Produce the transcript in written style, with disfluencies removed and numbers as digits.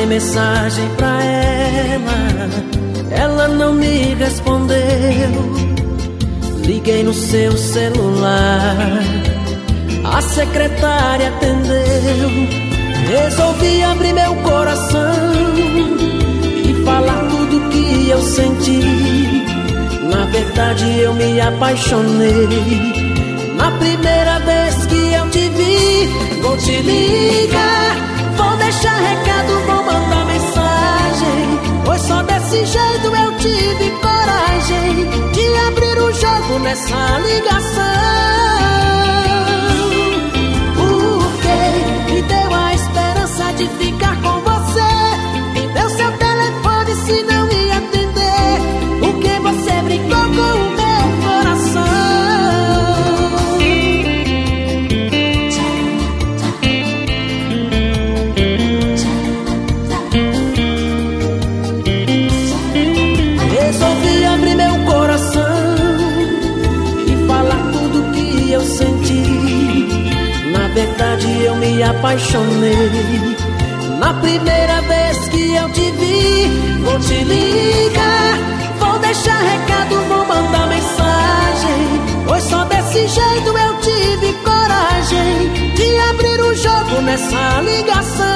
Mandei mensagem pra ela não me respondeu. Liguei no seu celular, a secretária atendeu. Resolvi abrir meu coração e falar tudo que eu senti. Na verdade eu me apaixonei na primeira vez que eu te vi. Vou te ligar, vou deixar recado, vou mandar mensagem, pois só desse jeito eu tive coragem de abrir o jogo nessa ligação. Porque me deu a esperança de ficar com você, me deu seu telefone se não ia atender, porque você brincou com o meu coração. Resolvi abrir meu coração e falar tudo que eu senti. Na verdade eu me apaixonei na primeira vez que eu te vi. Vou te ligar, vou deixar recado, vou mandar mensagem, pois só desse jeito eu tive coragem de abrir o jogo nessa ligação.